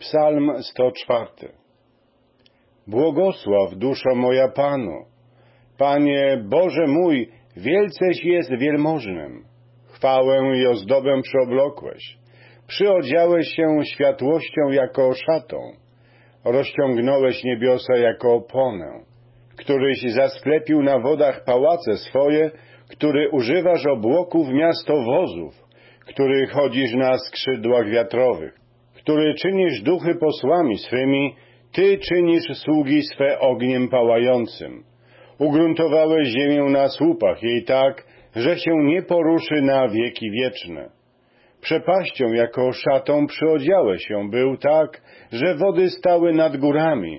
Psalm 104. Błogosław, duszo moja Panu. Panie Boże mój, wielceś jest wielmożnym. Chwałę i ozdobę przyoblokłeś. Przyodziałeś się światłością jako szatą. Rozciągnąłeś niebiosa jako oponę. Któryś zasklepił na wodach pałace swoje, który używasz obłoków miasto wozów, który chodzisz na skrzydłach wiatrowych, który czynisz duchy posłami swymi, Ty czynisz sługi swe ogniem pałającym. Ugruntowałeś ziemię na słupach jej tak, że się nie poruszy na wieki wieczne. Przepaścią jako szatą przyodziałeś ją był tak, że wody stały nad górami.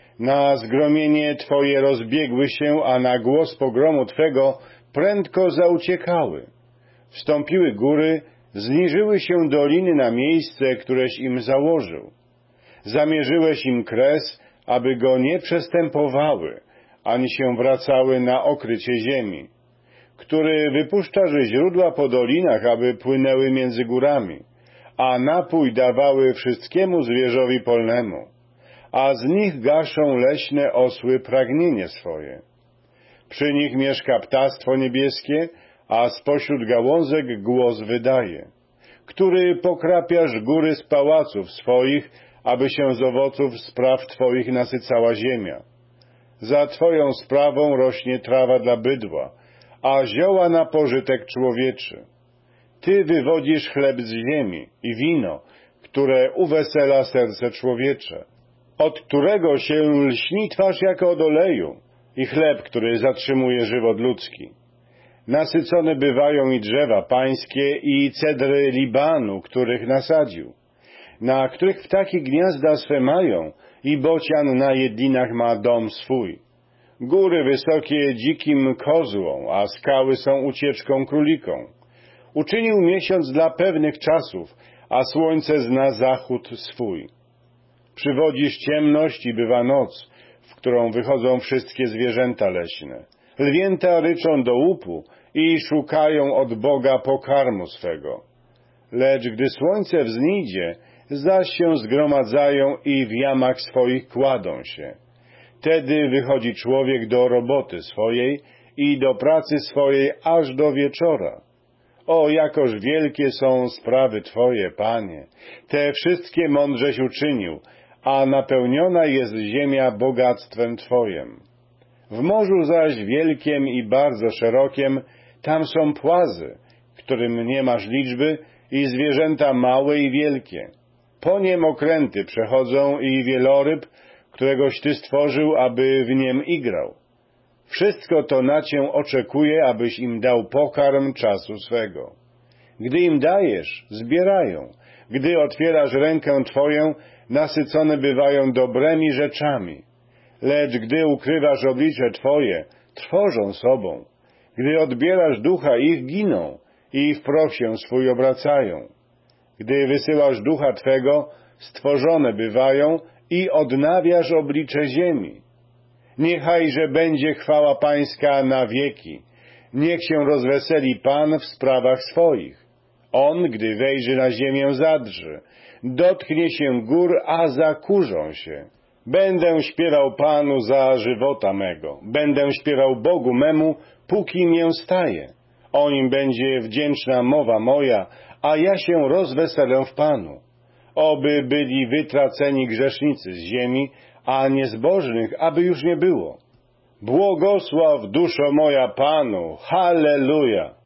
Na zgromienie Twoje rozbiegły się, a na głos pogromu Twego prędko zauciekały. Wstąpiły góry, zniżyły się doliny na miejsce, któreś im założył. Zamierzyłeś im kres, aby go nie przestępowały, ani się wracały na okrycie ziemi. Który wypuszcza źródła po dolinach, aby płynęły między górami, a napój dawały wszystkiemu zwierzowi polnemu, a z nich gaszą leśne osły pragnienie swoje. Przy nich mieszka ptactwo niebieskie, a spośród gałązek głos wydaje. Który pokrapiasz góry z pałaców swoich, aby się z owoców spraw Twoich nasycała ziemia. Za Twoją sprawą rośnie trawa dla bydła, a zioła na pożytek człowieczy. Ty wywodzisz chleb z ziemi i wino, które uwesela serce człowiecze, od którego się lśni twarz jako od oleju, i chleb, który zatrzymuje żywot ludzki. Nasycone bywają i drzewa pańskie i cedry Libanu, których nasadził, na których ptaki gniazda swe mają i bocian na jedlinach ma dom swój. Góry wysokie dzikim kozłom, a skały są ucieczką królikom. Uczynił miesiąc dla pewnych czasów, a słońce zna zachód swój. Przywodzisz ciemność i bywa noc, w którą wychodzą wszystkie zwierzęta leśne. Lwięta ryczą do łupu i szukają od Boga pokarmu swego. Lecz gdy słońce wznidzie, zaś się zgromadzają i w jamach swoich kładą się. Wtedy wychodzi człowiek do roboty swojej i do pracy swojej aż do wieczora. O, jakoż wielkie są sprawy Twoje, Panie! Te wszystkie mądrześ uczynił, a napełniona jest ziemia bogactwem Twojem. W morzu zaś wielkiem i bardzo szerokiem, tam są płazy, którym nie masz liczby, i zwierzęta małe i wielkie. Po niem okręty przechodzą i wieloryb, któregoś Ty stworzył, aby w niem igrał. Wszystko to na Cię oczekuje, abyś im dał pokarm czasu swego. Gdy im dajesz, zbierają. Gdy otwierasz rękę Twoją, nasycone bywają dobrymi rzeczami. Lecz gdy ukrywasz oblicze Twoje, trwożą sobą. Gdy odbierasz ducha ich, giną i w proch się swój obracają. Gdy wysyłasz ducha Twego, stworzone bywają i odnawiasz oblicze ziemi. Niechajże będzie chwała Pańska na wieki. Niech się rozweseli Pan w sprawach swoich. On, gdy wejrzy na ziemię, zadrży. Dotknie się gór, a zakurzą się. Będę śpiewał Panu za żywota mego. Będę śpiewał Bogu memu, póki mię staje. O nim będzie wdzięczna mowa moja, a ja się rozweselę w Panu. Oby byli wytraceni grzesznicy z ziemi, a niezbożnych, aby już nie było. Błogosław, duszo moja Panu! Halleluja!